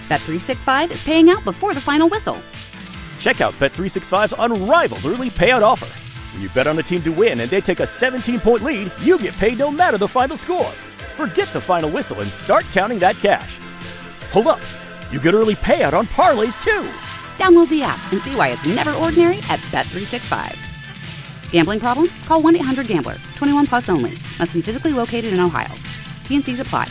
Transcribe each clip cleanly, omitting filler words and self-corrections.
Bet365 is paying out before the final whistle. Check out Bet365's unrivaled early payout offer. When you bet on a team to win and they take a 17-point lead, you get paid no matter the final score. Forget the final whistle and start counting that cash. Hold up. You get early payout on parlays, too. Download the app and see why it's never ordinary at Bet365. Gambling problem? Call 1-800-GAMBLER. 21 plus only. Must be physically located in Ohio. T&Cs apply.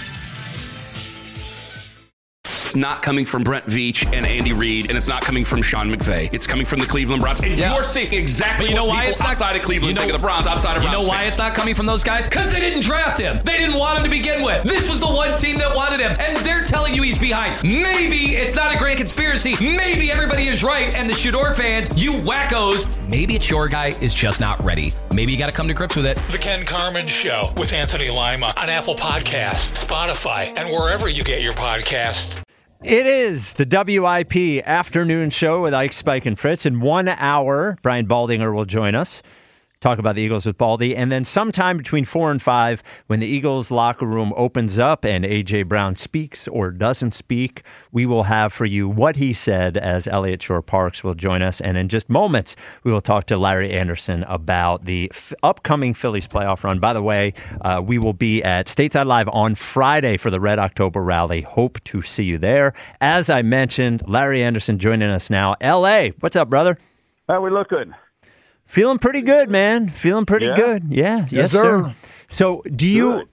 It's not coming from Brent Veach and Andy Reid, and it's not coming from Sean McVay. It's coming from the Cleveland Browns. And you're seeing exactly what people outside of Cleveland think of the Browns, outside of Browns. You know why it's not coming from those guys? Because they didn't draft him. They didn't want him to begin with. This was the one team that wanted him, and they're telling you he's behind. Maybe it's not a grand conspiracy. Maybe everybody is right, and the Shador fans, you wackos, maybe it's your guy is just not ready. Maybe you got to come to grips with it. The Ken Carman Show with Anthony Lima on Apple Podcasts, Spotify, and wherever you get your podcasts. It is the WIP afternoon show with Ike, Spike, and Fritz. In 1 hour, Brian Baldinger will join us, talk about the Eagles with Baldy. And then sometime between 4 and 5, when the Eagles locker room opens up and A.J. Brown speaks or doesn't speak, we will have for you what he said as Elliott Shore-Parks will join us. And in just moments, we will talk to Larry Anderson about the upcoming Phillies playoff run. By the way, we will be at Stateside Live on Friday for the Red October Rally. Hope to see you there. As I mentioned, Larry Anderson joining us now. L.A., what's up, brother? How we looking? Feeling pretty good, man. Feeling pretty good. Yeah. Yes, sir. So, you know,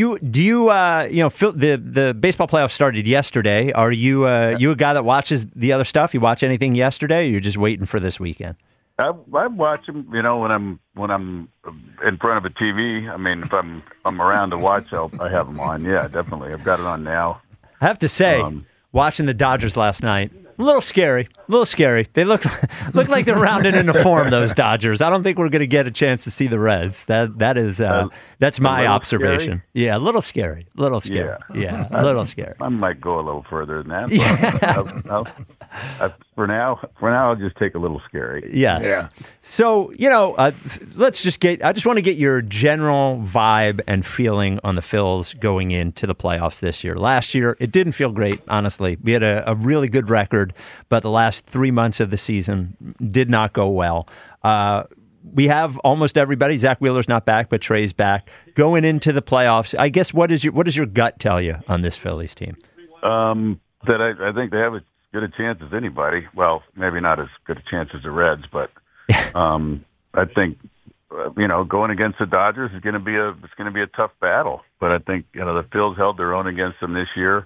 the baseball playoffs started yesterday. Are you you a guy that watches the other stuff? You watch anything yesterday, or you're just waiting for this weekend? I watch them, you know, when I'm in front of a TV. I mean, if I'm around to watch, I have them on. Yeah, definitely. I've got it on now. I have to say, watching the Dodgers last night, a little scary. They look like they're rounded into form, those Dodgers. I don't think we're going to get a chance to see the Reds. That's my observation. Scary? Yeah, a little scary. Yeah, a little scary. I might go a little further than that. But for now, I'll just take a little scary. Yes. Yeah. So, you know, I just want to get your general vibe and feeling on the Phils going into the playoffs this year. Last year, it didn't feel great, honestly. We had a really good record, but the last 3 months of the season did not go well. We have almost everybody. Zach Wheeler's not back, but Trey's back. Going into the playoffs, I guess, what does your gut tell you on this Phillies team? That I think they have as good a chance as anybody. Well, maybe not as good a chance as the Reds, but I think going against the Dodgers is going to be a tough battle. But I think the Phils held their own against them this year.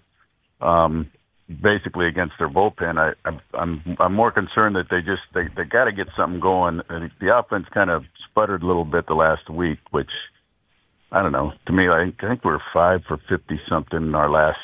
Basically against their bullpen. I'm more concerned that they got to get something going. The offense kind of sputtered a little bit the last week, which I don't know. To me, I think we're 5 for 50 something in our last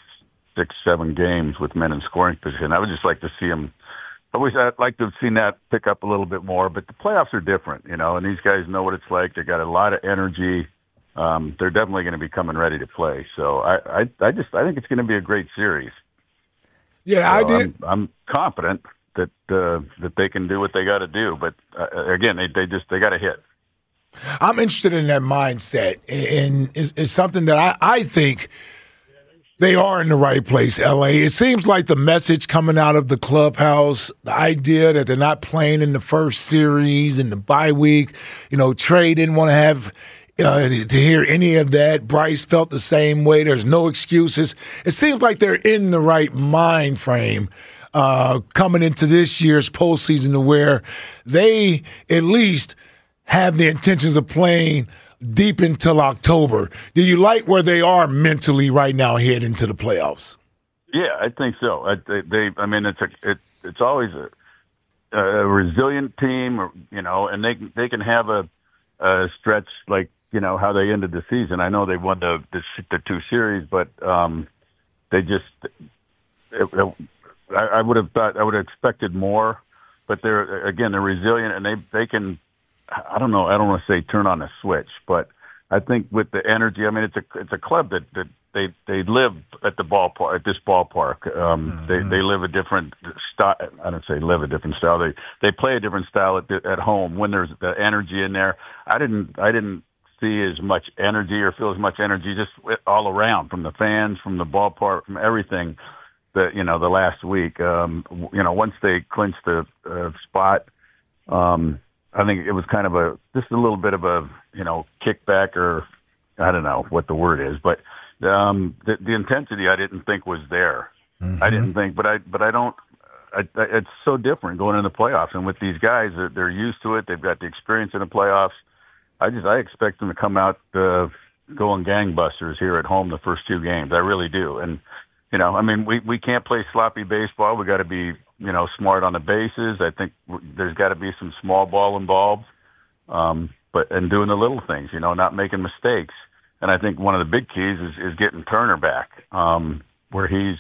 6-7 games with men in scoring position. I would just like to see them. I'd like to have seen that pick up a little bit more. But the playoffs are different, and these guys know what it's like. They got a lot of energy. They're definitely going to be coming ready to play. So I think it's going to be a great series. Yeah, so I'm confident that they can do what they got to do, but again, they got to hit. I'm interested in that mindset, and it's something that I think they are in the right place. LA. It seems like the message coming out of the clubhouse, the idea that they're not playing in the first series and the bye week. Trey didn't want to have. To hear any of that. Bryce felt the same way. There's no excuses. It seems like they're in the right mind frame coming into this year's postseason to where they at least have the intentions of playing deep until October. Do you like where they are mentally right now heading into the playoffs? Yeah, I think so. It's always a resilient team, and they can have a stretch like, how they ended the season. I know they won the 2 series, but they just I would have expected more. But they're resilient, and they can. I don't want to say turn on a switch, but I think with the energy. I mean, it's a club that they live at the ballpark, at this ballpark. They live a different style. I don't say live a different style. They play a different style at home when there's the energy in there. I didn't see as much energy or feel as much energy just all around from the fans, from the ballpark, from everything. the last week. Once they clinched the spot, I think it was kind of just a little bit of a kickback, or I don't know what the word is, but the intensity I didn't think was there. Mm-hmm. I didn't think, but I don't. It's so different going into the playoffs, and with these guys, they're used to it. They've got the experience in the playoffs. I expect them to come out going gangbusters here at home the first 2 games. I really do, and we can't play sloppy baseball. We got to be smart on the bases. I think there's got to be some small ball involved, and doing the little things, not making mistakes. And I think one of the big keys is getting Turner back, where he's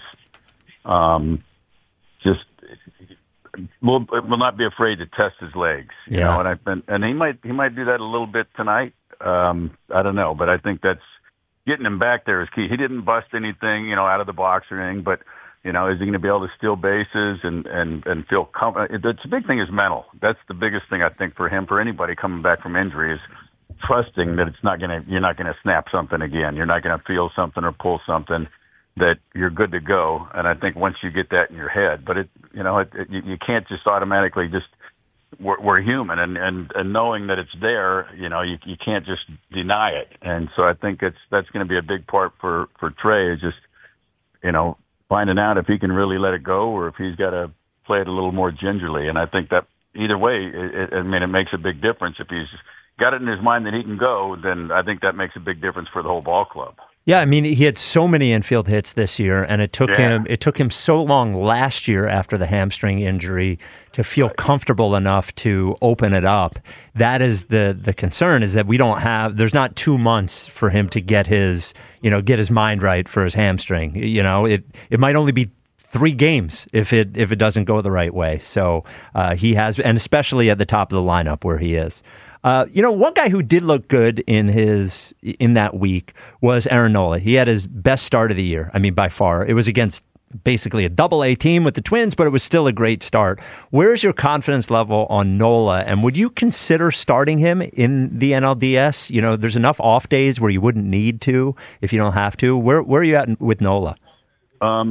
just will not be afraid to test his legs, you know. And he might do that a little bit tonight. I don't know, but I think that's getting him back there is key. He didn't bust anything, out of the box or anything, but is he going to be able to steal bases and feel comfortable? The big thing is mental. That's the biggest thing I think for him, for anybody coming back from injury, is trusting that you're not going to snap something again. You're not going to feel something or pull something, that you're good to go. And I think once you get that in your head, but you can't just automatically just, we're human, and knowing that it's there, you can't just deny it. And so I think that's going to be a big part for Trey, is just, finding out if he can really let it go, or if he's got to play it a little more gingerly. And I think that either way, it makes a big difference. If he's got it in his mind that he can go, then I think that makes a big difference for the whole ball club. Yeah, I mean, he had so many infield hits this year, and it took him so long last year after the hamstring injury to feel comfortable enough to open it up. That is the concern, is that there's not 2 months for him to get his mind right for his hamstring. It might only be 3 games if it doesn't go the right way. So he has, and especially at the top of the lineup where he is. One guy who did look good in that week was Aaron Nola. He had his best start of the year. I mean, by far. It was against basically a Double-A team with the Twins, but it was still a great start. Where's your confidence level on Nola, and would you consider starting him in the NLDS? There's enough off days where you wouldn't need to if you don't have to. Where are you at with Nola? I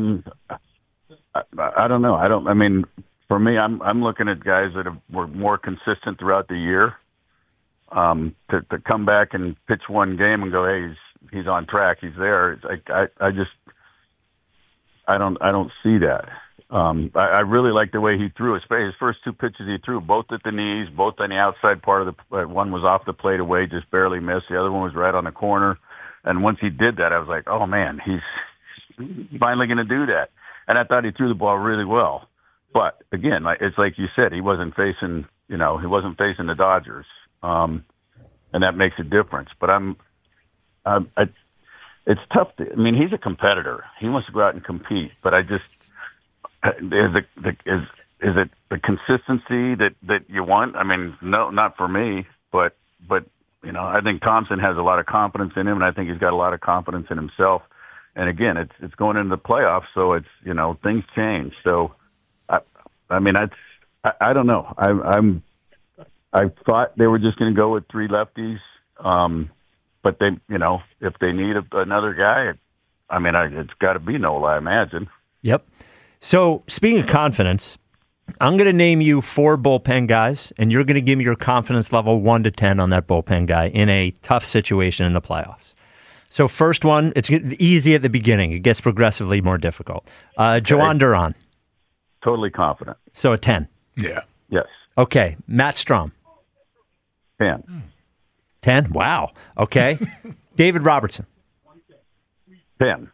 don't know. For me, I'm looking at guys that were more consistent throughout the year. To come back and pitch one game and go, hey, he's on track, he's there. I don't see that. I really like the way he threw his first 2 pitches he threw, both at the knees, both on the outside part of the. One was off the plate away, just barely missed. The other one was right on the corner. And once he did that, I was like, oh man, he's finally going to do that. And I thought he threw the ball really well. But again, it's like you said, he wasn't facing the Dodgers. And that makes a difference. But it's tough. He's a competitor. He wants to go out and compete. But is it the consistency that you want? No, not for me. But I think Thompson has a lot of confidence in him, and I think he's got a lot of confidence in himself. And again, it's going into the playoffs, so it's things change. So I don't know. I thought they were just going to go with 3 lefties, but they, if they need another guy, it's got to be Nola, I imagine. Yep. So speaking of confidence, I'm going to name you 4 bullpen guys, and you're going to give me your confidence level 1 to 10 on that bullpen guy in a tough situation in the playoffs. So first one, it's easy at the beginning. It gets progressively more difficult. Jhoan Duran. Totally confident. So a 10. Yeah. Yes. Okay. Matt Strahm. 10. 10? Wow. Okay. David Robertson. 10.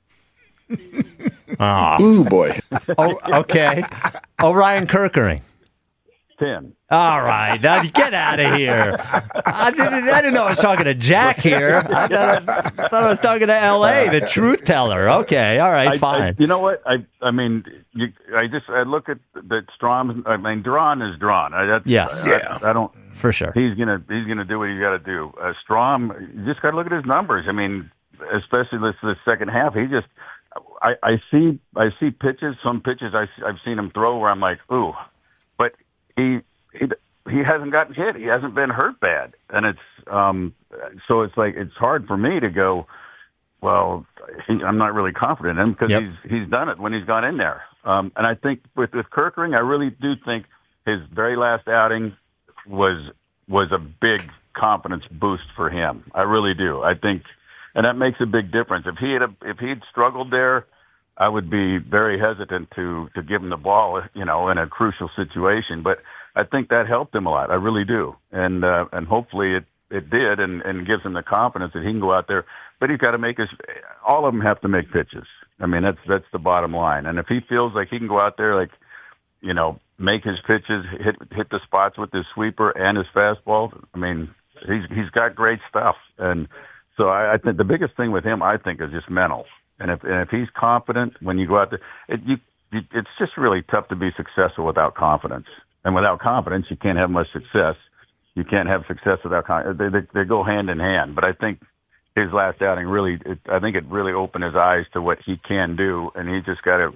Oh. Ooh, boy. Oh, okay. Orion Kerkering. 10. All right. Now get out of here. I didn't know I was talking to Jack here. I thought I was talking to L.A., the truth teller. Okay. All right. Fine. You know what? I look at the Strahm. Duran is Duran. Yes. I don't. For sure. He's gonna do what he's got to do. Strahm, you just got to look at his numbers. Especially the second half. He just. I see pitches. Some pitches I've seen him throw where I'm like, ooh, but he hasn't gotten hit. He hasn't been hurt bad, and it's so it's like it's hard for me to go. well, I'm not really confident in him because he's done it when he's gone in there. And I think with Kerkering, I really do think his very last outing was a big confidence boost for him. I really do. I think, and that makes a big difference. If he'd struggled there, I would be very hesitant to give him the ball, in a crucial situation. But I think that helped him a lot. I really do. And hopefully it did and gives him the confidence that he can go out there. But he's got to all of them have to make pitches. I mean, that's the bottom line. And if he feels like he can go out there, make his pitches, hit the spots with his sweeper and his fastball, I mean, he's got great stuff. And so I think the biggest thing with him, I think, is just mental. And if he's confident when you go out there, it's just really tough to be successful without confidence. And without confidence, you can't have much success. You can't have success without confidence. They go hand in hand. But I think his last outing it really opened his eyes to what he can do, and he just got to,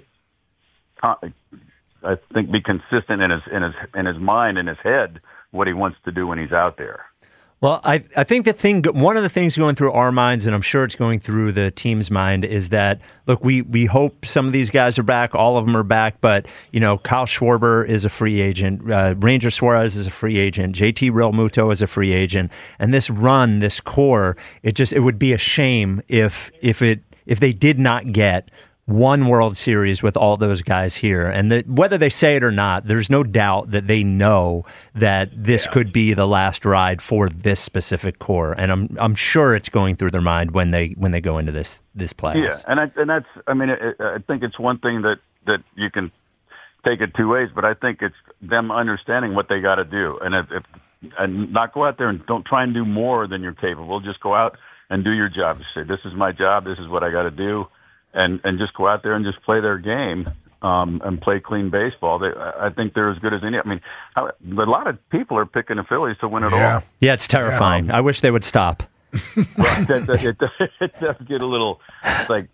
I think, be consistent in his mind, in his head, what he wants to do when he's out there. Well, I think one of the things going through our minds, and I'm sure it's going through the team's mind, is that, look, we hope some of these guys are back, all of them are back, but, Kyle Schwarber is a free agent, Ranger Suarez is a free agent, JT Realmuto is a free agent, and this core, it would be a shame if they did not get one World Series with all those guys here. And whether they say it or not, there's no doubt that they know that this could be the last ride for this specific core. And I'm sure it's going through their mind when they go into this playoffs. Yeah, and that's I think it's one thing that you can take it two ways, but I think it's them understanding what they got to do, and not go out there and don't try and do more than you're capable. Just go out and do your job. Just say, this is my job. This is what I got to do. And just go out there and just play their game and play clean baseball. I think they're as good as any. I mean, a lot of people are picking the Phillies to win it all. Yeah, it's terrifying. I wish they would stop. Right, it does get a little. It's like,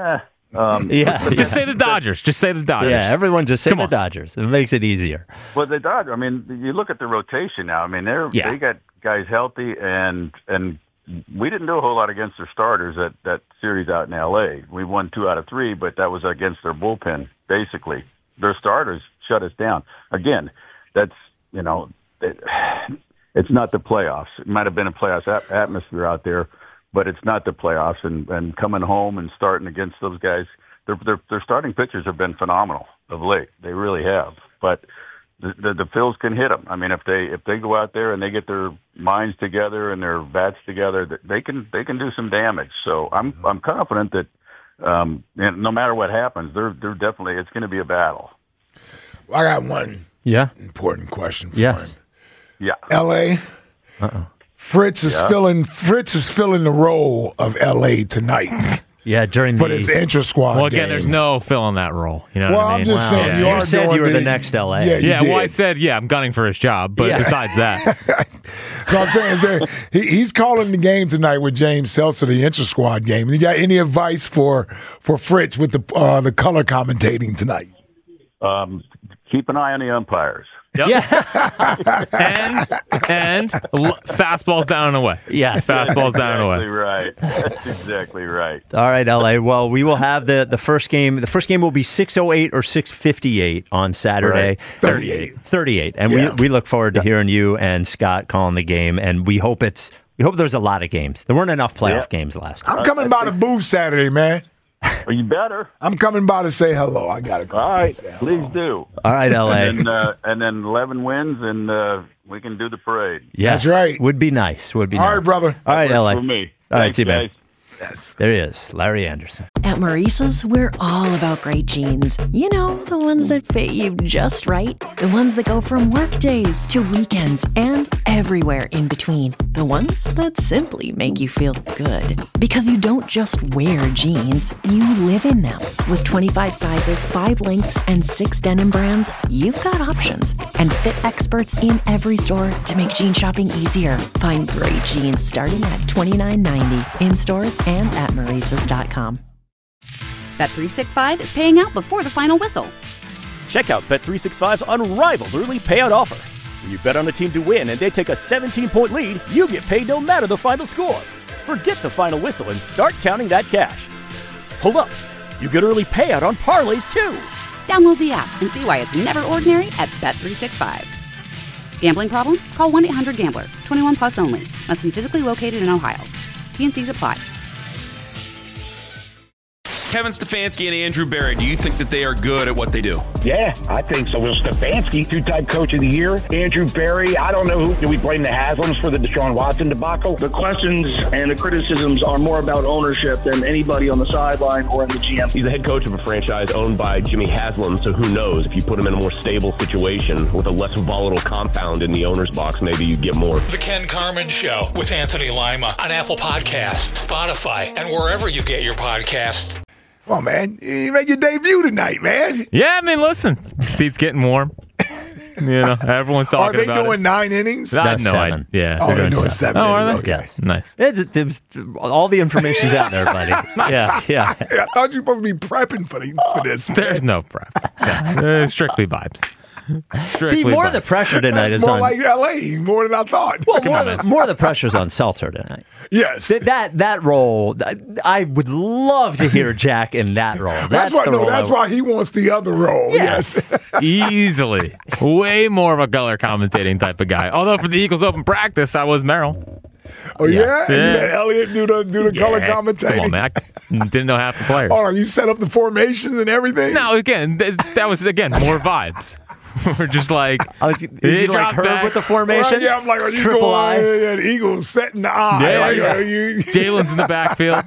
Just say the Dodgers. Just say the Dodgers. Yeah, everyone just say the Dodgers. It makes it easier. Well, the Dodgers. I mean, you look at the rotation now. I mean, they got guys healthy and. We didn't do a whole lot against their starters that series out in L.A. We won 2 out of 3, but that was against their bullpen, basically. Their starters shut us down. Again, that's, it's not the playoffs. It might have been a playoffs atmosphere out there, but it's not the playoffs. And coming home and starting against those guys, their starting pitchers have been phenomenal of late. They really have. But the Phils can hit them. I mean, if they go out there and they get their minds together and their bats together, they can do some damage. So I'm confident that no matter what happens, they're definitely, it's going to be a battle. I got one important question for him. Yeah. L.A. Fritz is filling the role of L.A. tonight. Yeah, for this intra-squad Well, again, game. there's no filling that role. You know what I mean? I'm just saying you said you were the next LA. Yeah, well, I said, I'm gunning for his job, but besides that. What I'm saying is he's calling the game tonight with James Seltzer, the intra-squad game. You got any advice for Fritz with the color commentating tonight? Keep an eye on the umpires. Yep. Yeah. and fastballs down and away. Yes. Fastballs down and away. Right. That's exactly right. All right, LA. Well, we will have the first game. The first game will be 6:08 or 6:58 on Saturday. Right. 38. And we look forward to hearing you and Scott calling the game. And we hope there's a lot of games. There weren't enough playoff games last time. I'm coming by the booth Saturday, man. Well, you better. I'm coming by to say hello. I got to come. All right, please do. All right, LA. And then 11 wins, and we can do the parade. Yes, that's right. Would be nice. All right, brother. All right, LA. For me. All right, Thanks, see you, man. guys. Yes. There he is, Larry Anderson. At Maurice's, we're all about great jeans. You know, the ones that fit you just right. The ones that go from work days to weekends and everywhere in between. The ones that simply make you feel good. Because you don't just wear jeans, you live in them. With 25 sizes, 5 lengths, and 6 denim brands, you've got options. And fit experts in every store to make jean shopping easier. Find great jeans starting at $29.90 in stores and at Maurice's.com. Bet365 is paying out before the final whistle. Check out Bet365's unrivaled early payout offer. When you bet on a team to win and they take a 17-point lead, you get paid no matter the final score. Forget the final whistle and start counting that cash. Hold up. You get early payout on parlays, too. Download the app and see why it's never ordinary at Bet365. Gambling problem? Call 1-800-GAMBLER. 21 plus only. Must be physically located in Ohio. T&Cs apply. Kevin Stefanski and Andrew Berry, do you think that they are good at what they do? Yeah, I think so. Will Stefanski, two-time coach of the year. Andrew Berry, I don't know do we blame the Haslams for the Deshaun Watson debacle? The questions and the criticisms are more about ownership than anybody on the sideline or in the GM. He's the head coach of a franchise owned by Jimmy Haslam, so who knows? If you put him in a more stable situation with a less volatile compound in the owner's box, maybe you get more. The Ken Carman Show with Anthony Lima on Apple Podcasts, Spotify, and wherever you get your podcasts. Come on, man. You make your debut tonight, man. Yeah, I mean, listen, seat's getting warm. Everyone's talking about it. Are they doing 9 innings? No, 7. Yeah. Oh, they're doing 7. Oh, are they? Okay. Yes. Nice. All the information's out there, buddy. Nice. Yeah. Hey, I thought you were supposed to be prepping for this. Man. There's no prep. Yeah. Strictly vibes. See, more of the pressure tonight is more on. like L.A. more than I thought. Well, more of the pressure's on Seltzer tonight. Yes, that role. I would love to hear Jack in that role. That's why he wants the other role. Yes. Easily, way more of a color commentating type of guy. Although for the Eagles Open practice, I was Merrill. Oh yeah, you let Elliott do the color commentating. Come on, man. I didn't know half the players. Oh, you set up the formations and everything. No, again, that was more vibes. We're just like, is he like Herb with the formation? Right, yeah, I'm like, are you Triple going? I? The Eagles setting the eye. Jalen's in the backfield.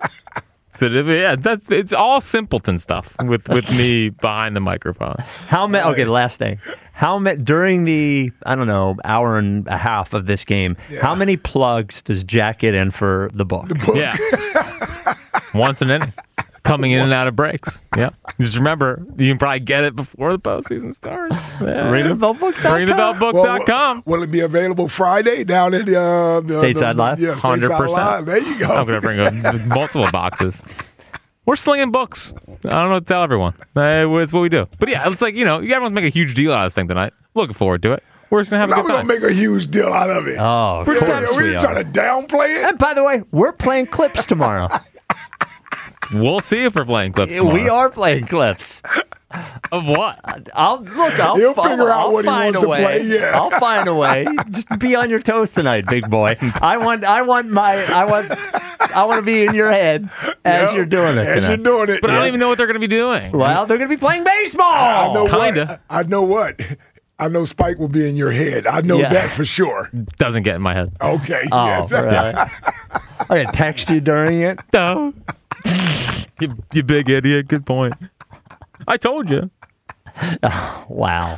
So it's all simpleton stuff with me behind the microphone. Okay, last thing. During the hour and a half of this game, how many plugs does Jack get in for the book? Yeah, once an inning. Coming in and out of breaks. Yeah. Just remember, you can probably get it before the postseason starts. Yeah. Ringthebellbook.com. Will it be available Friday down at Stateside Live? Yeah, 100%. Live. There you go. I'm going to bring multiple boxes. We're slinging books. I don't know what to tell everyone. It's what we do. But yeah, it's like, everyone's making a huge deal out of this thing tonight. Looking forward to it. We're just going to have a good time. We're going to make a huge deal out of it. Oh, we're trying to downplay it. And by the way, we're playing clips tomorrow. We'll see if we're playing clips tomorrow. We are playing clips. Of what? He'll figure out what he wants to play. Yeah. I'll find a way. Just be on your toes tonight, big boy. I want to be in your head as you're doing it. As you're doing it. But I don't even know what they're going to be doing. Well, they're going to be playing baseball. I know what. I know Spike will be in your head. I know that for sure. Doesn't get in my head. Okay. Oh, yes. Right. I can text you during it. No. You big idiot. Good point. I told you. Oh, wow.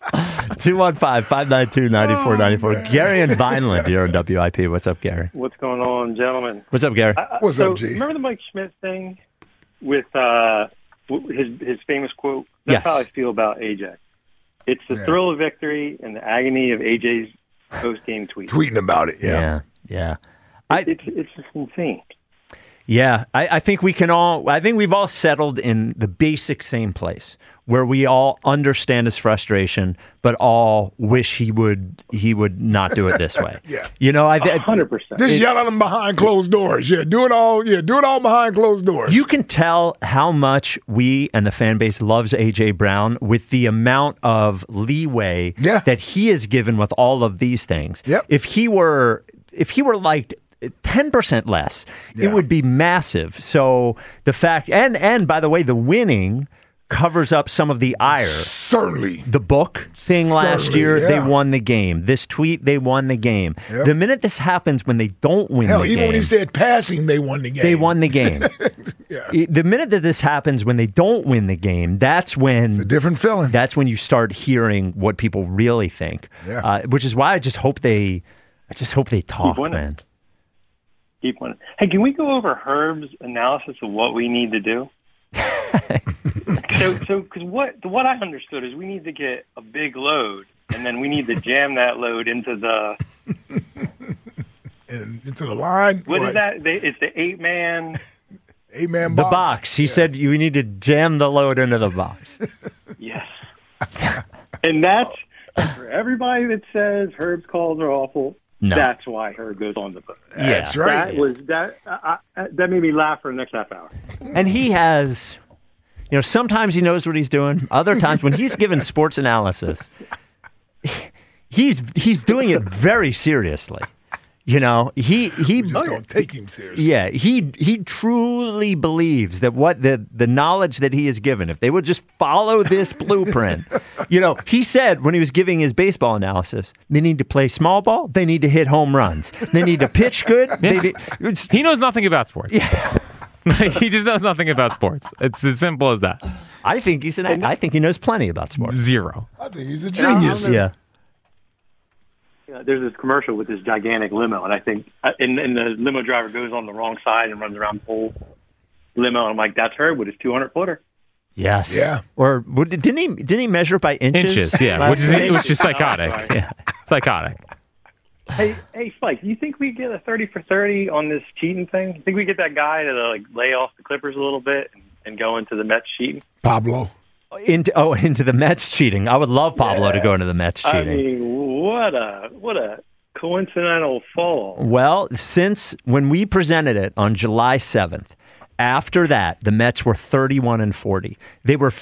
215-592-9494. Gary and Vineland here on WIP. What's up, Gary? What's going on, gentlemen? What's up, Gary? What's up, G? Remember the Mike Schmidt thing with his famous quote? That's how I feel about AJ. It's the thrill of victory and the agony of AJ's post-game tweet. Tweeting about it, yeah. It's just insane. Yeah, I think we've all settled in the basic same place where we all understand his frustration, but all wish he would not do it this way. Yeah. 100%. Just yell at him behind closed doors. Yeah, do it all behind closed doors. You can tell how much we and the fan base loves A.J. Brown with the amount of leeway that he is given with all of these things. Yep. If he were like 10% less, it would be massive. So the fact, and by the way, the winning covers up some of the ire. Certainly. The book thing last year, they won the game. This tweet, they won the game. Yep. The minute this happens when they don't win the game. Even when he said passing, they won the game. They won the game. The minute that this happens when they don't win the game, that's when... It's a different feeling. That's when you start hearing what people really think. Yeah. Which is why I just hope they talk, man. Keep winning. Hey, can we go over Herb's analysis of what we need to do? So, because what I understood is we need to get a big load, and then we need to jam that load into the line. What is that? It's the 8-man. 8-man box. The box. He said we need to jam the load into the box. Yes. And that's for everybody that says Herb's calls are awful. No. That's why Hurd goes on the book. That's right. That made me laugh for the next half hour. And he has, sometimes he knows what he's doing. Other times when he's given sports analysis, he's doing it very seriously. He just don't take him seriously. Yeah, he truly believes that what the knowledge that he is given, if they would just follow this blueprint, he said when he was giving his baseball analysis, they need to play small ball, they need to hit home runs, they need to pitch good. He knows nothing about sports. Yeah. He just knows nothing about sports. It's as simple as that. I think I think he knows plenty about sports. Zero. I think he's a genius. Yeah. There's this commercial with this gigantic limo, and I think and the limo driver goes on the wrong side and runs around the whole limo. And I'm like, that's Hurd with his 200-footer. Yes. Yeah. Or didn't he measure by inches? Inches, yeah. Which is psychotic. Oh, yeah. Psychotic. Hey, Spike, you think we get a 30 for 30 on this cheating thing? You think we get that guy to lay off the Clippers a little bit and go into the Mets cheating? Pablo. Into the Mets cheating. I would love Pablo to go into the Mets cheating. I mean, what a coincidental fall. Well, since when we presented it on July 7th, after that, the Mets were 31-40. They were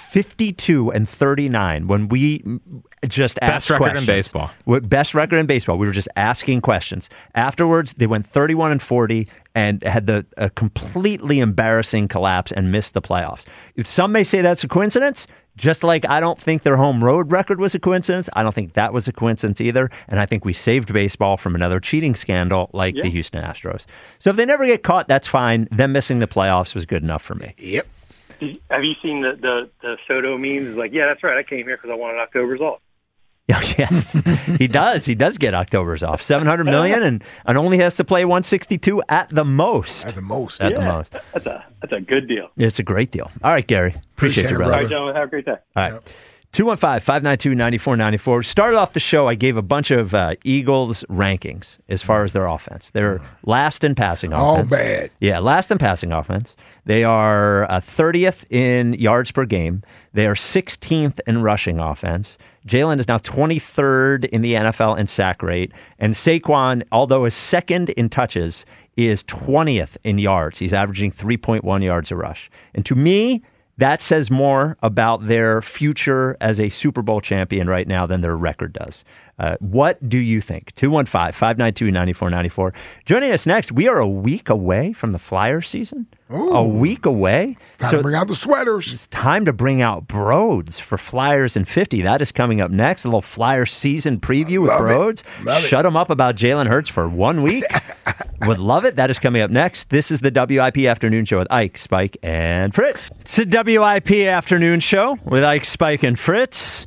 52-39 when we just asked Best record questions. in baseball. Best record in baseball. We were just asking questions. Afterwards, they went 31-40 and had a completely embarrassing collapse and missed the playoffs. Some may say that's a coincidence. Just like I don't think their home road record was a coincidence, I don't think that was a coincidence either. And I think we saved baseball from another cheating scandal like the Houston Astros. So if they never get caught, that's fine. Them missing the playoffs was good enough for me. Yep. Have you seen the Soto memes? Like, yeah, that's right. I came here because I wanted October's off. Yes, he does. He does get October's off. $700 million and only has to play 162 at the most. At the most. At the most. That's a good deal. It's a great deal. All right, Gary. Appreciate you, brother. All right, gentlemen. Have a great day. All right. 215-592-9494. Started off the show, I gave a bunch of Eagles rankings as far as their offense. They're last in passing offense. All bad. Yeah, last in passing offense. They are 30th in yards per game. They are 16th in rushing offense. Jalen is now 23rd in the NFL in sack rate. And Saquon, although is second in touches, is 20th in yards. He's averaging 3.1 yards a rush. And to me, that says more about their future as a Super Bowl champion right now than their record does. What do you think? 215-592-9494. Joining us next, we are a week away from the Flyers season. Ooh. A week away. Time to bring out the sweaters. It's time to bring out Broads for Flyers in 50. That is coming up next. A little Flyers season preview with Broads. Shut them up about Jalen Hurts for 1 week. Would love it. That is coming up next. This is the WIP Afternoon Show with Ike, Spike, and Fritz. It's the WIP Afternoon Show with Ike, Spike, and Fritz.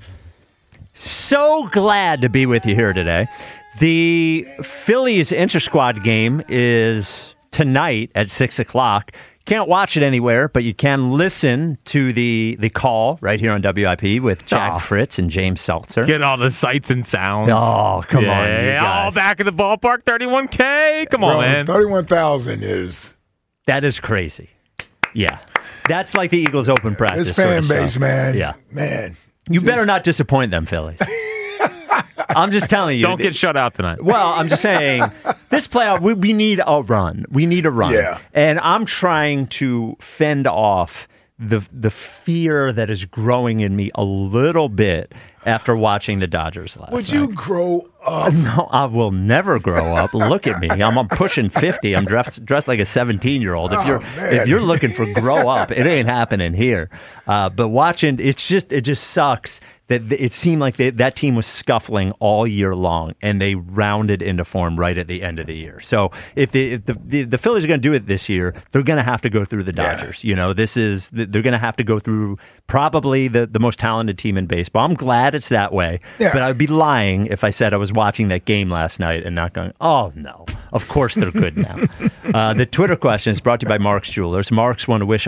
So glad to be with you here today. The Phillies inter-squad game is tonight at 6 o'clock. Can't watch it anywhere, but you can listen to the call right here on WIP with Jack Fritz and James Seltzer. Get all the sights and sounds. Oh, come on, you guys. All back at the ballpark, 31K. Come on, man. 31,000 is... That is crazy. Yeah. That's like the Eagles Open practice. It's fan base, man. Yeah. Man. You better not disappoint them, Phillies. I'm just telling you. Don't get shut out tonight. Well, I'm just saying, this playoff, we need a run. We need a run. Yeah. And I'm trying to fend off the fear that is growing in me a little bit after watching the Dodgers last night. Would you grow up? No, I will never grow up. Look at me. I'm pushing 50. I'm dressed like a 17-year-old. If you're looking for grow up, it ain't happening here. But watching, it just sucks that it seemed like that team was scuffling all year long, and they rounded into form right at the end of the year. So if the Phillies are going to do it this year, they're going to have to go through the Dodgers. Yeah. They're going to have to go through probably the most talented team in baseball. I'm glad it's that way, but I'd be lying if I said I was watching that game last night and not going, oh no, of course they're good now. The Twitter question is brought to you by Mark's Jewelers. Mark's wants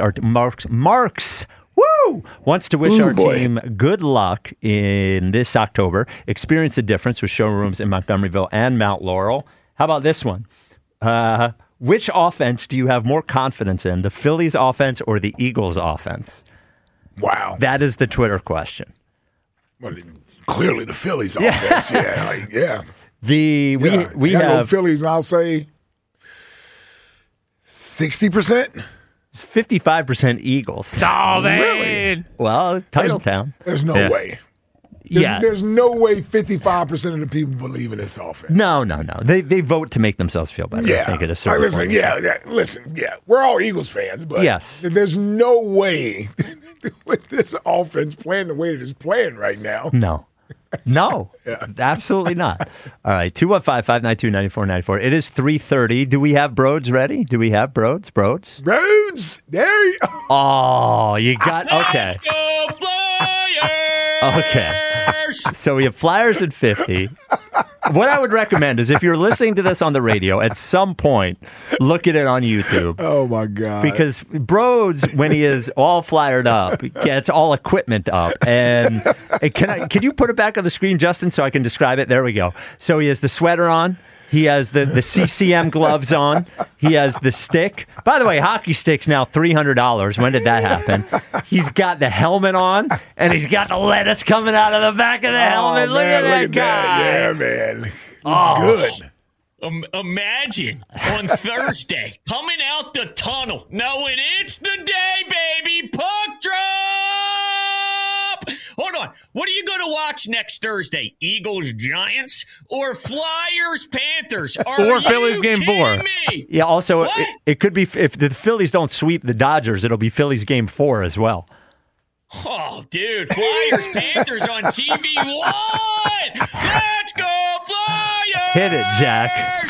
to wish our team good luck in this October. Experience the difference with showrooms in Montgomeryville and Mount Laurel. How about this one? Which offense do you have more confidence in, the Phillies offense or the Eagles offense? Wow. That is the Twitter question. Well, clearly the Phillies offense. Yeah. We have Phillies, and I'll say 60%. 55% Eagles. Oh, man. Really? Well, Titletown. There's no way. There's no way 55% of the people believe in this offense. No. They vote to make themselves feel better. Yeah. I think at a certain point. Listen, we're all Eagles fans, but yes. There's no way with this offense playing the way that it's playing right now. No, absolutely not. All right, 215-592-9494. It is 3:30. Do we have Broads ready? Do we have Broads? Broads, there you go. Oh, you got, okay. Let's go Flyers! Okay. So we have Flyers at 50. What I would recommend is if you're listening to this on the radio, at some point, look at it on YouTube. Oh, my God. Because Broads, when he is all flyered up, gets all equipment up. And can you put it back on the screen, Justin, so I can describe it? There we go. So he has the sweater on. He has the CCM gloves on. He has the stick. By the way, hockey stick's now $300. When did that happen? He's got the helmet on, and he's got the lettuce coming out of the back of the helmet. Look at that guy. Yeah, man. Looks good. Imagine on Thursday coming out the tunnel knowing it's the day, baby. Puck drop. Hold on. What are you going to watch next Thursday? Eagles Giants or Flyers Panthers? Or Phillies game 4. Me? Yeah. Also, it could be if the Phillies don't sweep the Dodgers, it'll be Phillies game 4 as well. Oh, dude, Flyers Panthers on TV1. Let's go Flyers! Hit it, Jack.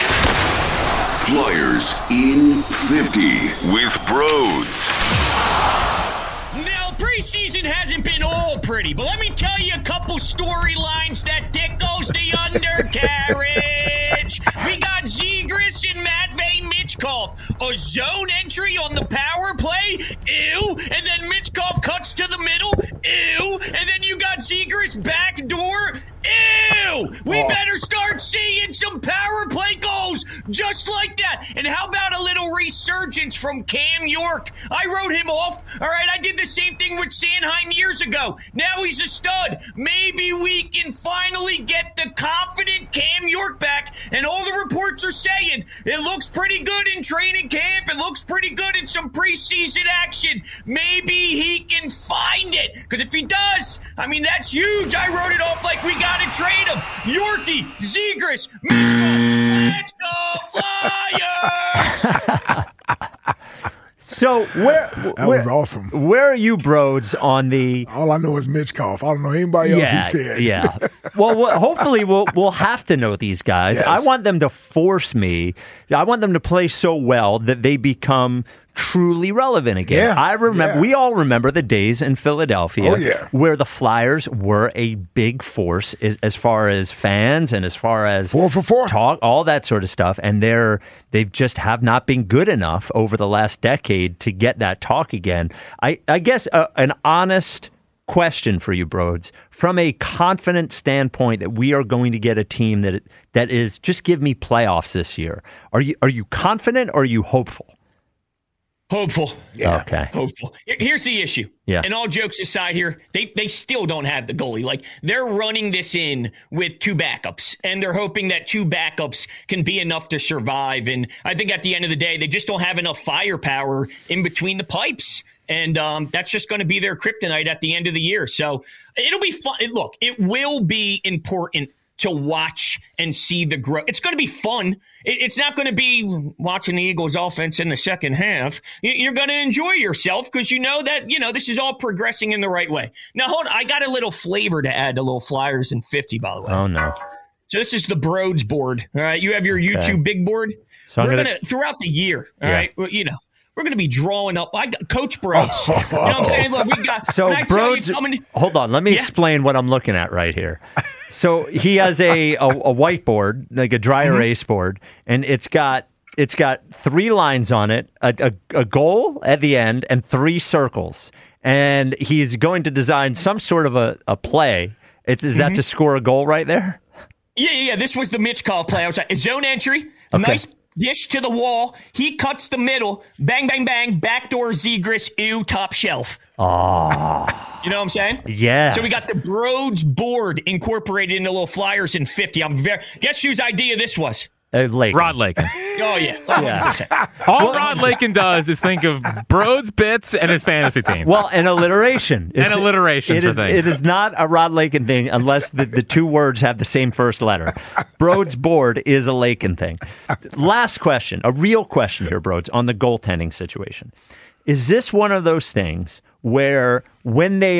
Flyers in 50 with Broads. Now, preseason hasn't been all pretty, but let me tell you a couple storylines that tickles the undercarriage. We got Zegras and Matvei Michkov. A zone entry on the power play? Ew. And then Michkov cuts to the middle? Ew. And then you got Zegras back door? Ew. We better start seeing some power play goals just like that. And how about a little resurgence from Cam York? I wrote him off. All right, I did the same thing with Sanheim years ago. Now he's a stud. Maybe we can finally get the confident Cam York back. And all the reports are saying it looks pretty good in training camp. It looks pretty good in some preseason action. Maybe he can find it. Because if he does, I mean, that's huge. I wrote it off like we got to trade him. Yorkie, Zegras, Michkov. Let's go Flyers! So that was awesome. Where are you, Broads, on the? All I know is Michkov. I don't know anybody else who said. Yeah. Well, hopefully we'll have to know these guys. Yes. I want them to force me. I want them to play so well that they become truly relevant again. Yeah. I remember. We all remember the days in Philadelphia where the Flyers were a big force as far as fans and as far as 4 for 4 talk, all that sort of stuff. And they just have not been good enough over the last decade to get that talk again. I guess an honest question for you, Broads, from a confident standpoint that we are going to get a team that is just give me playoffs this year. Are you confident or are you hopeful? Hopeful. Yeah. Okay. Hopeful. Here's the issue. Yeah. And all jokes aside here, they still don't have the goalie. Like, they're running this in with 2 backups, and they're hoping that 2 backups can be enough to survive. And I think at the end of the day, they just don't have enough firepower in between the pipes. And that's just going to be their kryptonite at the end of the year. So it'll be fun. Look, it will be important to watch and see the growth. It's going to be fun. It's not going to be watching the Eagles offense in the second half. You're going to enjoy yourself because you know that, this is all progressing in the right way. Now, hold on. I got a little flavor to add to little Flyers in 50, by the way. Oh, no. So this is the Broads board. All right. You have your YouTube big board. So we're going to, throughout the year, all right, we're going to be drawing up. I got Coach Broads. You know what I'm saying? Look, we got. So Broads, hold on. Let me explain what I'm looking at right here. So he has a whiteboard, like a dry erase board, and it's got 3 lines on it, a goal at the end, and 3 circles. And he's going to design some sort of a play. Is that to score a goal right there? Yeah. This was the Michkov play. I was like, zone entry, nice Dish to the wall. He cuts the middle. Bang, bang, bang. Backdoor Zegras. Ew, top shelf. Oh. You know what I'm saying? Yes. So we got the Broads board incorporated into little flyers in 50. Guess whose idea this was? Rod Lakin. Oh, yeah. 100%. All Rod Lakin does is think of Broads bits and his fantasy team. Well, an alliteration. Alliteration for things. It is not a Rod Lakin thing unless the two words have the same first letter. Broads board is a Lakin thing. Last question, a real question here, Broads, on the goaltending situation. Is this one of those things where when they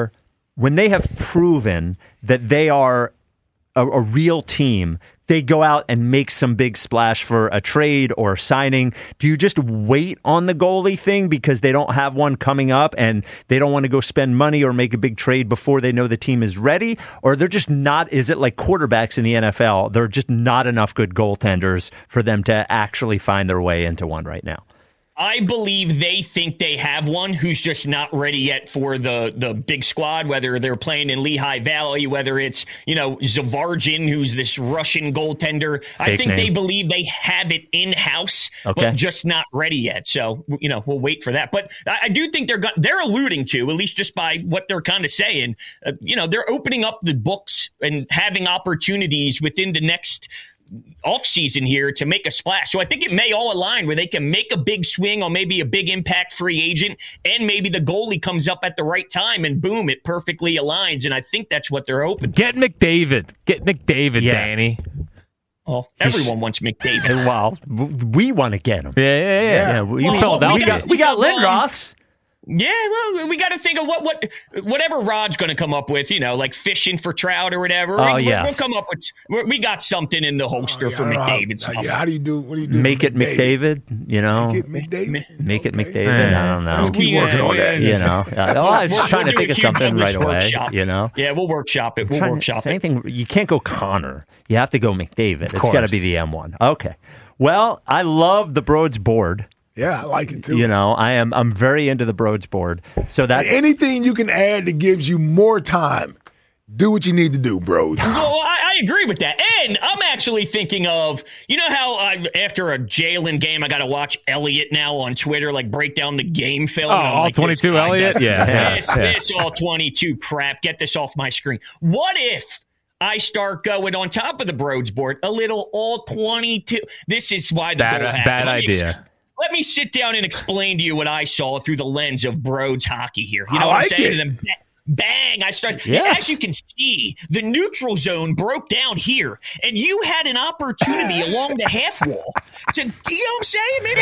have proven that they are a real team, they go out and make some big splash for a trade or signing? Do you just wait on the goalie thing because they don't have one coming up and they don't want to go spend money or make a big trade before they know the team is ready? Or they're just not, is it like quarterbacks in the NFL? There are just not enough good goaltenders for them to actually find their way into one right now. I believe they think they have one who's just not ready yet for the big squad, whether they're playing in Lehigh Valley, whether it's, Zavargin, who's this Russian goaltender. I think they believe they have it in-house, but just not ready yet. So, we'll wait for that. But I do think they're alluding to, at least just by what they're kind of saying, they're opening up the books and having opportunities within the next offseason here to make a splash. So I think it may all align where they can make a big swing on maybe a big impact free agent, and maybe the goalie comes up at the right time and boom, it perfectly aligns. And I think that's what they're hoping. Get McDavid, Danny. Oh, everyone wants McDavid. Well, we want to get him. Yeah. We got Lindros. Yeah, well, we got to think of whatever Rod's going to come up with, like fishing for trout or whatever. We'll come up with. We got something in the holster for McDavid stuff. How do you do? What do you do? Make it McDavid. Make it McDavid. I don't know. Let's keep working on that. I was just trying to think of something right away. Yeah, we'll workshop it. Anything. You can't go Connor. You have to go McDavid. It's got to be the M1. Okay. Well, I love the Broads board. Yeah, I like it too. I'm very into the Broads board. So that anything you can add that gives you more time, do what you need to do, Broads. Well, I agree with that. And I'm actually thinking of, how after a Jalen game, I got to watch Elliott now on Twitter, break down the game film. Oh, all 22 Elliott? Yeah. This all 22 crap. Get this off my screen. What if I start going on top of the Broads board a little all 22? This is why the goal happened. Bad idea. Let me sit down and explain to you what I saw through the lens of Broads hockey here. You know what I'm saying? To them, bang, I started. Yes. As you can see, the neutral zone broke down here, and you had an opportunity along the half wall to, you know what I'm saying? Maybe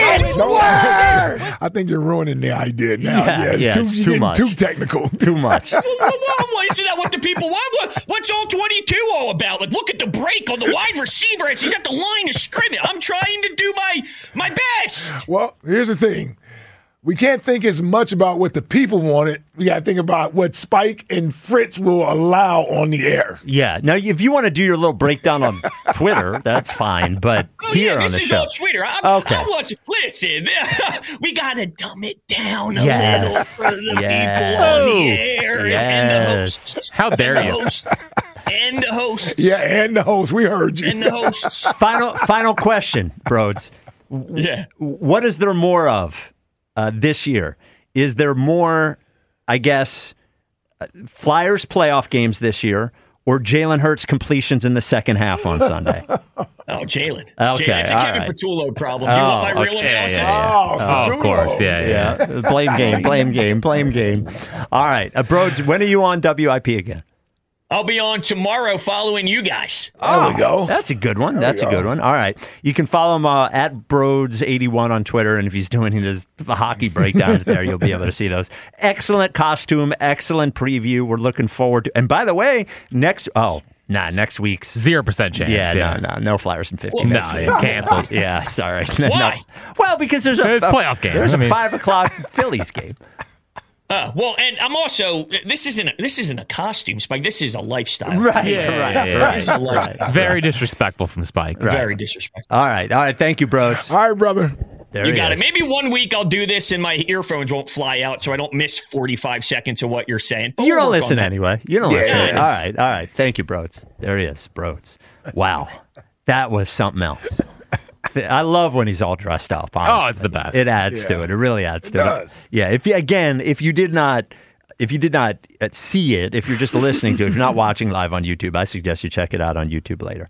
I think you're ruining the idea now. It's too much. Too technical. Too much. Well, isn't that what the people want? What's all 22 all about? Look at the break on the wide receiver as he's at the line of scrimmage. I'm trying to do my best. Well, here's the thing. We can't think as much about what the people wanted. We got to think about what Spike and Fritz will allow on the air. Yeah. Now, if you want to do your little breakdown on Twitter, that's fine. But here on the show. This is on Twitter. Listen, we got to dumb it down a little for the people on the air and the hosts. How dare you? And the hosts. Yeah, and the hosts. We heard you. And the hosts. Final question, Broads. Yeah. What is there more of? This year? Is there more, I guess, Flyers playoff games this year or Jalen Hurts completions in the second half on Sunday? Jalen. Okay, it's a Kevin Patullo problem. Do you want my real analysis? Of course. Yeah. Blame game. All right. Broads, when are you on WIP again? I'll be on tomorrow following you guys. There we go. That's a good one. That's a good one. All right. You can follow him at Broads81 on Twitter, and if he's doing his hockey breakdowns there, you'll be able to see those. Excellent costume, excellent preview. We're looking forward to. And by the way, next week's 0% chance. No Flyers in 50. Canceled. Yeah, sorry. Why? Well, because there's a playoff game. There's a 5:00 Phillies game. And I'm also this isn't a costume, Spike. This is a lifestyle. Right. It's a lifestyle. Very disrespectful from Spike. Right. Very disrespectful. All right. Thank you, Broads. All right, brother. You got it. Maybe one week I'll do this and my earphones won't fly out, so I don't miss 45 seconds of what you're saying. But you don't listen anyway. You don't listen. All right. Thank you, Broads. There he is, Broads. Wow, that was something else. I love when he's all dressed up. Honestly. Oh, it's the best. It adds to it. It really adds to it. Does. Yeah. If you did not see it, if you're just listening to it, if you're not watching live on YouTube, I suggest you check it out on YouTube later.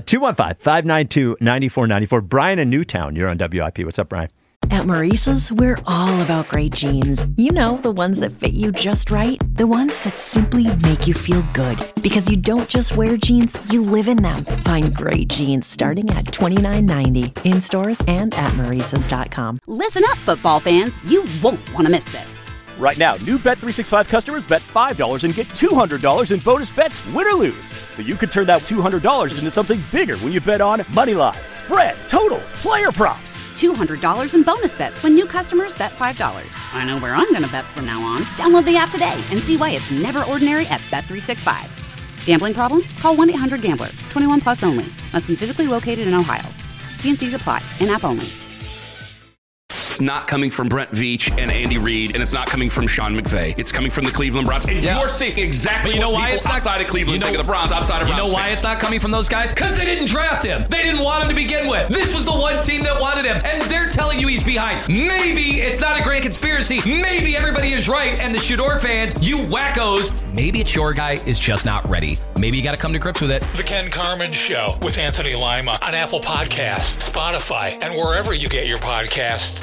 215-592-9494. Brian in Newtown, you're on WIP. What's up, Brian? At Maurice's, we're all about great jeans. You know, the ones that fit you just right. The ones that simply make you feel good. Because you don't just wear jeans, you live in them. Find great jeans starting at $29.90 in stores and at Maurice's.com. Listen up, football fans. You won't want to miss this. Right now, new Bet365 customers bet $5 and get $200 in bonus bets, win or lose. So you could turn that $200 into something bigger when you bet on moneyline, spread, totals, player props. $200 in bonus bets when new customers bet $5. I know where I'm going to bet from now on. Download the app today and see why it's never ordinary at Bet365. Gambling problem? Call 1-800-GAMBLER. 21 plus only. Must be physically located in Ohio. T&Cs apply. In-app only. It's not coming from Brent Veach and Andy Reid, and it's not coming from Sean McVay. It's coming from the Cleveland Browns. And you're seeing exactly you know what why people it's not outside of Cleveland think of the Browns, outside of Browns. You know why fans. it's not coming from those guys? Because they didn't draft him. They didn't want him to begin with. This was the one team that wanted him, and they're telling you he's behind. Maybe it's not a grand conspiracy. Maybe everybody is right, and the Shador fans, you wackos, maybe it's your guy is just not ready. Maybe you got to come to grips with it. The Ken Carman Show with Anthony Lima on Apple Podcasts, Spotify, and wherever you get your podcasts.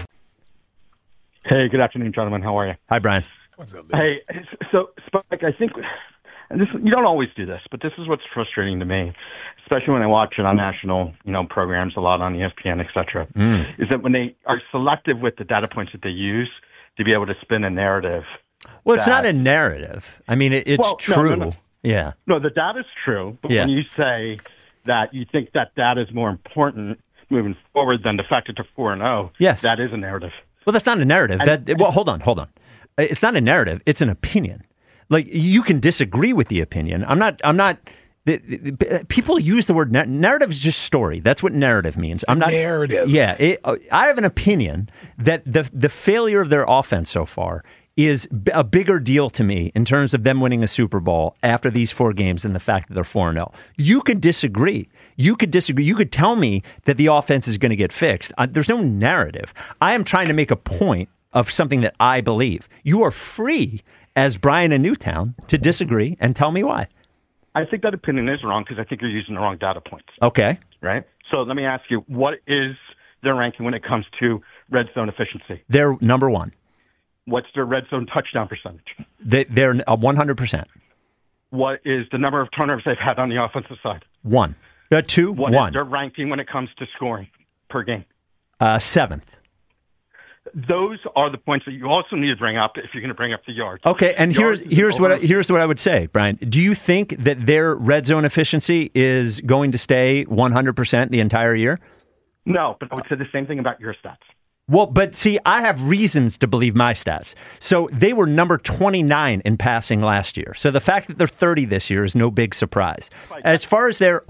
Hey, good afternoon, gentlemen. How are you? Hi, Brian. What's up, Hey, so Spike, I think, and this, you don't always do this, but this is what's frustrating to me, especially when I watch it on national, programs a lot on ESPN, et cetera, is that when they are selective with the data points that they use to be able to spin a narrative. Well, it's not a narrative. I mean, it's true. No. Yeah. No, the data's true, but when you say that you think that data is more important moving forward than the fact that they're 4-0, yes, that is a narrative. Well, that's not a narrative. Hold on. It's not a narrative. It's an opinion. Like, you can disagree with the opinion. I'm not. People use the word narrative is just story. That's what narrative means. I'm not narrative. Yeah, I have an opinion that the failure of their offense so far is a bigger deal to me in terms of them winning a Super Bowl after these 4 games than the fact that they're 4-0. You could disagree. You could tell me that the offense is going to get fixed. There's no narrative. I am trying to make a point of something that I believe. You are free, as Brian in Newtown, to disagree and tell me why. I think that opinion is wrong because I think you're using the wrong data points. Okay. Right? So let me ask you, what is their ranking when it comes to red zone efficiency? They're number 1. What's their red zone touchdown percentage? They're 100%. What is the number of turnovers they've had on the offensive side? 1. 2. What 1. is their ranking when it comes to scoring per game? 7th. Those are the points that you also need to bring up if you're going to bring up the yards. Okay, and here's what I would say, Brian. Do you think that their red zone efficiency is going to stay 100% the entire year? No, but I would say the same thing about your stats. Well, but see, I have reasons to believe my stats. So they were number 29 in passing last year. So the fact that they're 30 this year is no big surprise. As far as their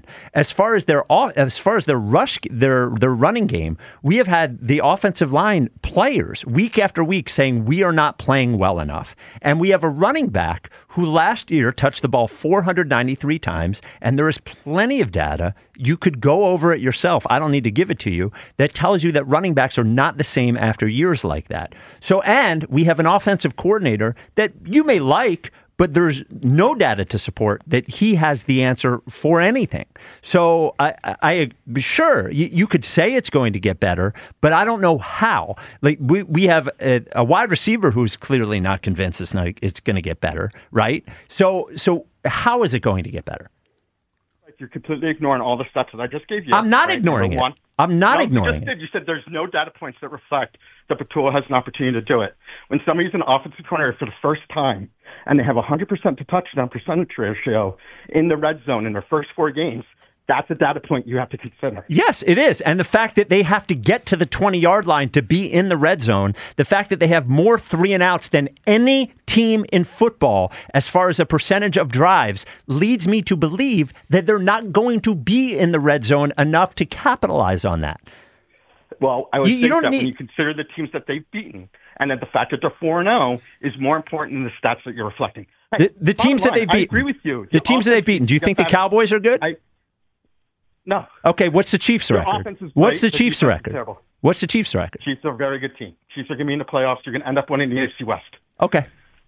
running game, we have had the offensive line players week after week saying we are not playing well enough. And we have a running back who last year touched the ball 493 times, and there is plenty of data. You could go over it yourself. I don't need to give it to you. That tells you that running backs are not the same after years like that. So, and we have an offensive coordinator that you may like, but there's no data to support that he has the answer for anything. So I sure, you could say it's going to get better, but I don't know how. Like we have a wide receiver who's clearly not convinced it's going to get better, right? So how is it going to get better? You're completely ignoring all the stats that I just gave you. I'm not ignoring it. I'm not ignoring it. You said there's no data points that reflect that Patul has an opportunity to do it. When somebody's an offensive coordinator for the first time and they have 100% to touchdown percentage ratio in the red zone in their first 4 games, that's a data point you have to consider. Yes, it is. And the fact that they have to get to the 20-yard line to be in the red zone, the fact that they have more 3-and-outs than any team in football as far as a percentage of drives leads me to believe that they're not going to be in the red zone enough to capitalize on that. Well, I would think that when you consider the teams that they've beaten and that the fact that they're 4-0 is more important than the stats that you're reflecting. Hey, the teams that they've beaten. I agree with you. The teams that they've beaten. Do you think the Cowboys are good? No. Okay, what's the Chiefs' Their record? offense is What's great, the Chiefs' defense is record? terrible. What's the Chiefs' record? Chiefs are a very good team. Chiefs are going to be in the playoffs. You're going to end up winning the AFC West. Okay.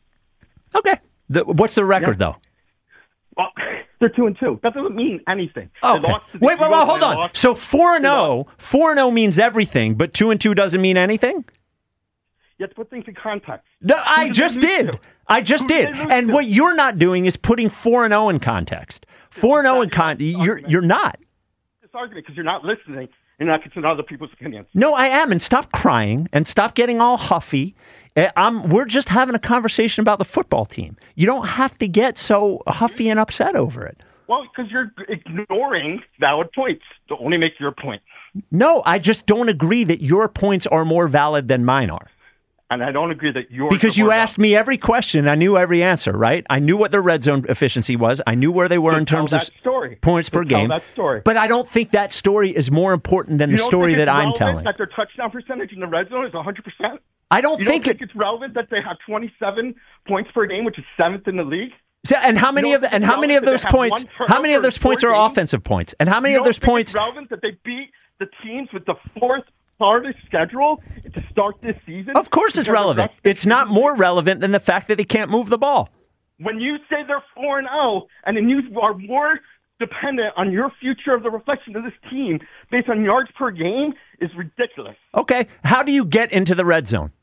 What's the record, though? Well, they're 2-2. That doesn't mean anything. Okay. They lost to the Wait, Eagles, hold they on. lost- So 4-0, 4-0 means everything, but 2-2 doesn't mean anything? You have to put things in context. No, Who I did just they lose did. to? I just Who did did. they lose And to? what you're not doing is putting 4-0 in context. 4-0 in context. You're not. This argument because you're not listening and you're not considering other people's opinions. No, I am. And stop crying and stop getting all huffy. We're just having a conversation about the football team. You don't have to get so huffy and upset over it. Well, because you're ignoring valid points to only make your point. No, I just don't agree that your points are more valid than mine are. And I don't agree that yours Because are you more asked me every question. I knew every answer, right? I knew what their red zone efficiency was. I knew where they were in terms of points per game. That story. But I don't think that story is more important than You the don't story think that it's I'm relevant telling. That their touchdown percentage in the red zone is 100%? I don't you think don't think it's relevant that they have 27 points per game, which is 7th in the league? So, and how many of those points? How many of those points are offensive points? And how many of those points? It's relevant that they beat the teams with the fourth hardest schedule to start this season? Of course, it's relevant. It's not more relevant than the fact that they can't move the ball. When you say they're 4-0, and then you are more dependent on your future of the reflection of this team based on yards per game, is ridiculous. Okay, how do you get into the red zone?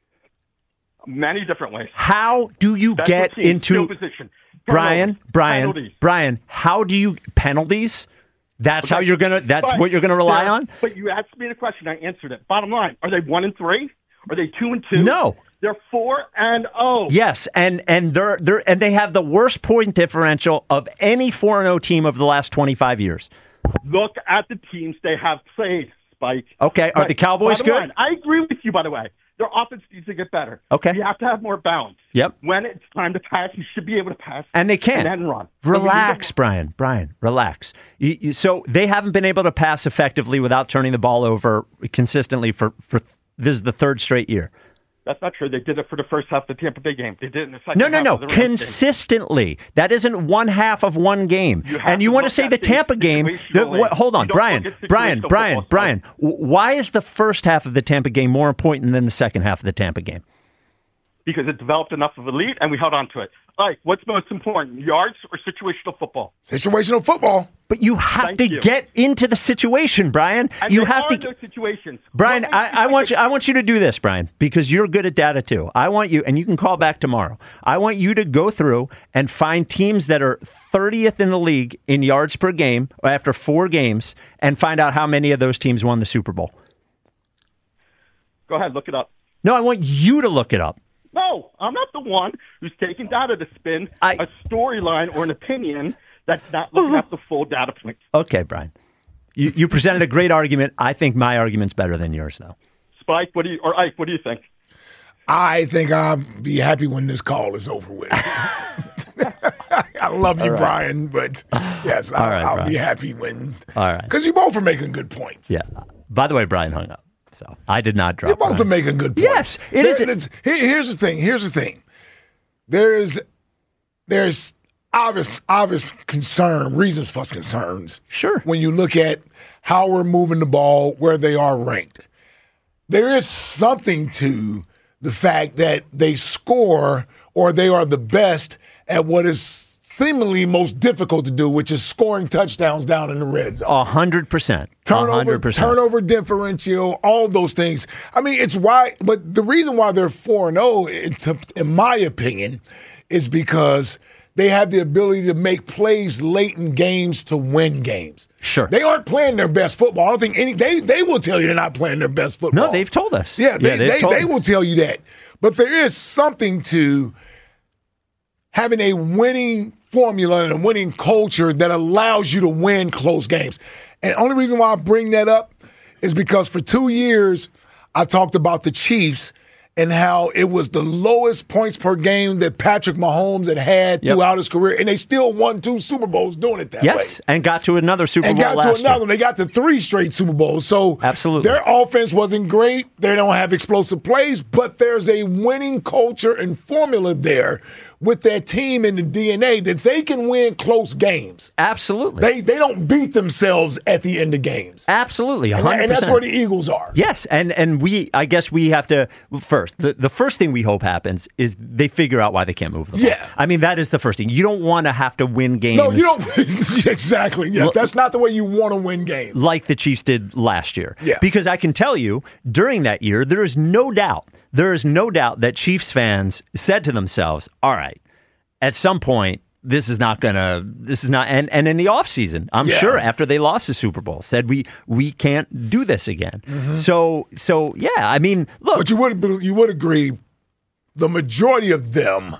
Many different ways. How do you get into position? Brian? Penalties. Brian, how do you penalties? That's how you're gonna. That's what you're gonna rely on. But you asked me the question, I answered it. Bottom line: are they 1-3? Are they 2-2? No, they're 4-0. Yes, and they have the worst point differential of any 4-0 team of the last 25 years. Look at the teams they have played, Spike. Okay, are the Cowboys good? Line, I agree with you, by the way. Their offense needs to get better. Okay. You have to have more balance. Yep. When it's time to pass, you should be able to pass. And they can. And then run. Relax, Brian. Relax. So they haven't been able to pass effectively without turning the ball over consistently for this is the third straight year. That's not true. They did it for the first half of the Tampa Bay game. They did it in the second half. No. Of the Rams game. Consistently. That isn't one half of one game. And you want to say the Tampa game. Hold on, Brian. Why is the first half of the Tampa game more important than the second half of the Tampa game? Because it developed enough of a lead and we held on to it. All right, what's most important, yards or situational football? Situational football. But you have to get into the situation, Brian. And you there have are to. no situations. Brian, I want you to do this, Brian, because you're good at data too. I want you, and you can call back tomorrow. I want you to go through and find teams that are 30th in the league in yards per game after 4 games, and find out how many of those teams won the Super Bowl. Go ahead, look it up. No, I want you to look it up. No, I'm not the one who's taking data to spin a storyline or an opinion that's not looking at the full data points. Okay, Brian. You presented a great argument. I think my argument's better than yours, though. Spike, Ike, what do you think? I think I'll be happy when this call is over with. I love you, Brian, but yes, I'll be happy when. All right. Because you both are making good points. Yeah. By the way, Brian hung up. So I did not drop. You both are making good points. Yes, it is. Here's the thing. There's obvious concern, reasons for concerns. Sure. When you look at how we're moving the ball, where they are ranked, there is something to the fact that they score or they are the best at what is seemingly most difficult to do, which is scoring touchdowns down in the red zone. 100%. Turnover differential, all those things. I mean, it's why, but the reason why they're 4-0, in my opinion, is because they have the ability to make plays late in games to win games. Sure. They aren't playing their best football. I don't think they will tell you they're not playing their best football. No, they've told us. Yeah, they will tell you that. But there is something to having a winning formula and a winning culture that allows you to win close games. And the only reason why I bring that up is because for 2 years, I talked about the Chiefs and how it was the lowest points per game that Patrick Mahomes had throughout his career. And they still won 2 Super Bowls doing it that way. Yes, and got to another Super Bowl last year. They got to 3 straight Super Bowls. So absolutely, their offense wasn't great. They don't have explosive plays, but there's a winning culture and formula there with their team in the DNA that they can win close games. Absolutely. They don't beat themselves at the end of games. Absolutely, 100%. And that's where the Eagles are. Yes, and I guess we have to, first, the first thing we hope happens is they figure out why they can't move the ball. Yeah. I mean, that is the first thing. You don't want to have to win games. No, you don't. Exactly, yes. That's not the way you want to win games. Like the Chiefs did last year. Yeah. Because I can tell you, during that year, there is no doubt that Chiefs fans said to themselves, all right, at some point, and in the offseason, I'm sure after they lost the Super Bowl, said we can't do this again. Mm-hmm. So yeah, I mean, look. But you would agree the majority of them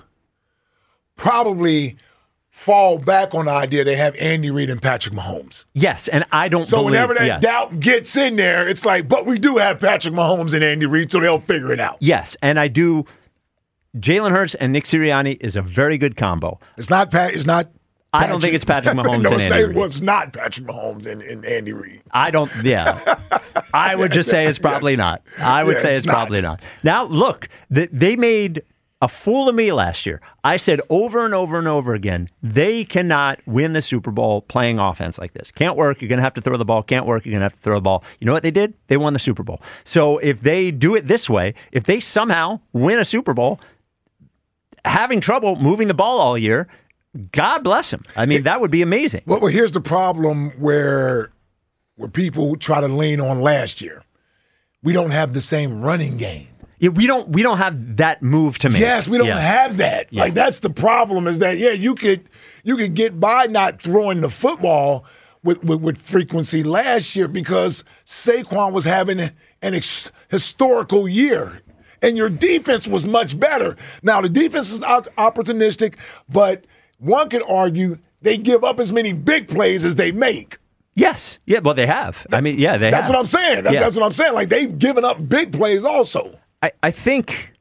probably fall back on the idea they have Andy Reid and Patrick Mahomes. Yes, and I don't believe. Whenever that doubt gets in there, it's like, but we do have Patrick Mahomes and Andy Reid, so they'll figure it out. Yes, and I do. Jalen Hurts and Nick Sirianni is a very good combo. It's not. I don't think it's Patrick Mahomes and Andy Reid. Well, it's not Patrick Mahomes and Andy Reid. I don't. Yeah, I would just say it's probably not. I would say it's probably not. Now, look, they made a fool of me last year. I said over and over and over again, they cannot win the Super Bowl playing offense like this. Can't work. You're going to have to throw the ball. Can't work. You're going to have to throw the ball. You know what they did? They won the Super Bowl. So if they do it this way, if they somehow win a Super Bowl, having trouble moving the ball all year, God bless them. I mean, that would be amazing. Well, here's the problem where people try to lean on last year. We don't have the same running game. Yeah, we don't have that move to make. Yes, we don't have that. Yeah. Like, that's the problem is that, you could get by not throwing the football with frequency last year because Saquon was having an historical year. And your defense was much better. Now, the defense is opportunistic, but one could argue they give up as many big plays as they make. Yes. Yeah, well, they have. I mean, yeah, they have. That's what I'm saying. That's what I'm saying. Like, they've given up big plays also. I think,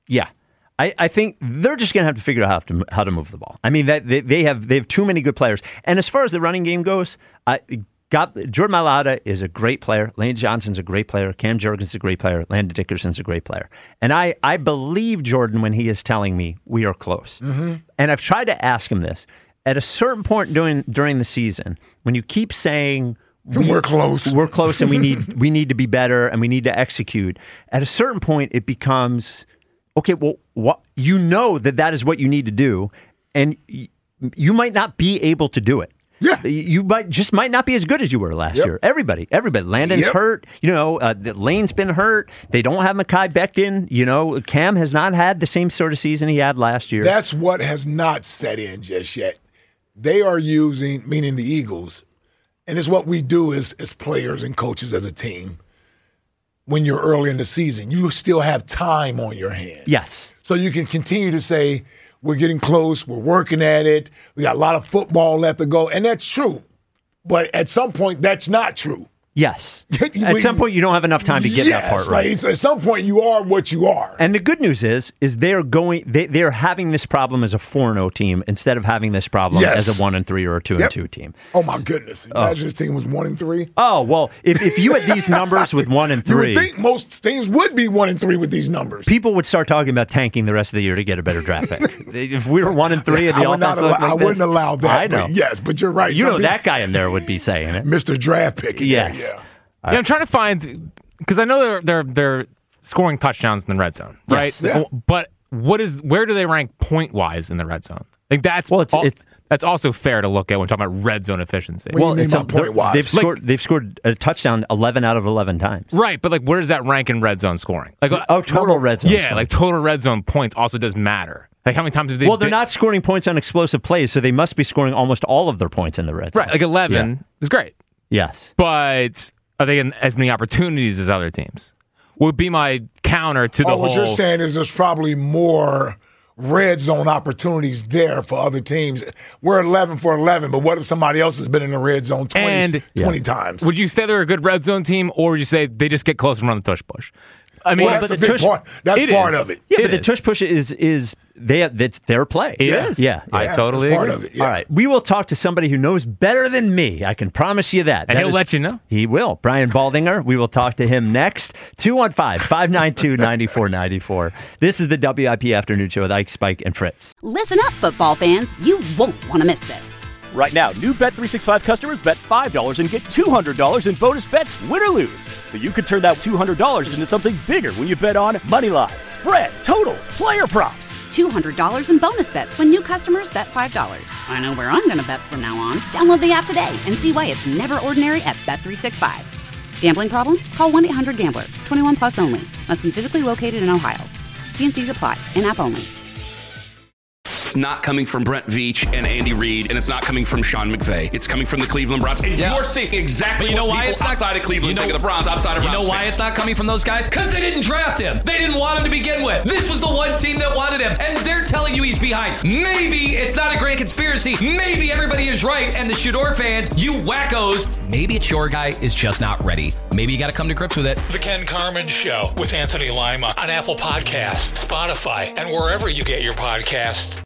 I think they're just going to have to figure out how to move the ball. I mean, they have too many good players. And as far as the running game goes, Jordan Mailata is a great player. Lane Johnson's a great player. Cam Jurgensen's a great player. Landon Dickerson's a great player. And I believe Jordan when he is telling me we are close. Mm-hmm. And I've tried to ask him this. At a certain point during the season, when you keep saying we're close, and we need to be better and we need to execute, at a certain point it becomes okay. Well, that is what you need to do, and you might not be able to do it. Yeah, you might not be as good as you were last year. Everybody. Landon's hurt. Lane's been hurt. They don't have Mekhi Becton. Cam has not had the same sort of season he had last year. That's what has not set in just yet. They are using, meaning the Eagles, and it's what we do as players and coaches as a team. When you're early in the season, you still have time on your hands. Yes. So you can continue to say, we're getting close. We're working at it. We got a lot of football left to go. And that's true. But at some point, that's not true. Yes. At some point, you don't have enough time to get that part right. Like, at some point, you are what you are. And the good news is they're having this problem as a 4-0 team instead of having this problem as a 1-3 or a 2-2 team. Oh my goodness! Imagine this team was 1-3. Oh well, if you had these numbers with 1-3, you would think most teams would be 1-3 with these numbers. People would start talking about tanking the rest of the year to get a better draft pick. If we were 1-3 and the offense looked like I wouldn't allow that. I know. But you're right. That guy in there would be saying it. Mr. Draft Pick. Yes. Yeah, I'm trying to find because I know they're scoring touchdowns in the red zone, right? Yes. Yeah. But where do they rank point wise in the red zone? I think that's that's also fair to look at when talking about red zone efficiency. Point wise? They've scored a touchdown 11 out of 11 times. Right, but where does that rank in red zone scoring? Total red zone. Yeah, scoring. Total red zone points also does matter. Like, how many times have they... Well, they're not scoring points on explosive plays, so they must be scoring almost all of their points in the red zone. Right, 11 is great. Yes. But are they in as many opportunities as other teams? Would be my counter to the whole... What you're saying is there's probably more red zone opportunities there for other teams. We're 11 for 11, but what if somebody else has been in the red zone 20 times? Would you say they're a good red zone team, or would you say they just get close and run the tush push? I mean, that's a big part. That's part of it. Yeah, but the tush push is that's their play. It is. Yeah. I totally part agree. of it. Yeah. All right. We will talk to somebody who knows better than me. I can promise you that. And he'll let you know. He will. Brian Baldinger. We will talk to him next. 215-592-9494. This is the WIP Afternoon Show with Ike, Spike, and Fritz. Listen up, football fans. You won't want to miss this. Right now, new Bet365 customers bet $5 and get $200 in bonus bets, win or lose. So you could turn that $200 into something bigger when you bet on money line, spread, totals, player props. $200 in bonus bets when new customers bet $5. I know where I'm going to bet from now on. Download the app today and see why it's never ordinary at Bet365. Gambling problem? Call 1-800-GAMBLER. 21 plus only. Must be physically located in Ohio. T&Cs apply. In-app only. It's not coming from Brent Veach and Andy Reid, and it's not coming from Sean McVay. It's coming from the Cleveland Browns. And you're seeing exactly you know what why people it's not outside of Cleveland think of the Browns, outside of Browns. You know why fans. it's not coming from those guys? Because they didn't draft him. They didn't want him to begin with. This was the one team that wanted him, and they're telling you he's behind. Maybe it's not a grand conspiracy. Maybe everybody is right, and the Shador fans, you wackos, maybe it's your guy is just not ready. Maybe you got to come to grips with it. The Ken Carman Show with Anthony Lima on Apple Podcasts, Spotify, and wherever you get your podcasts.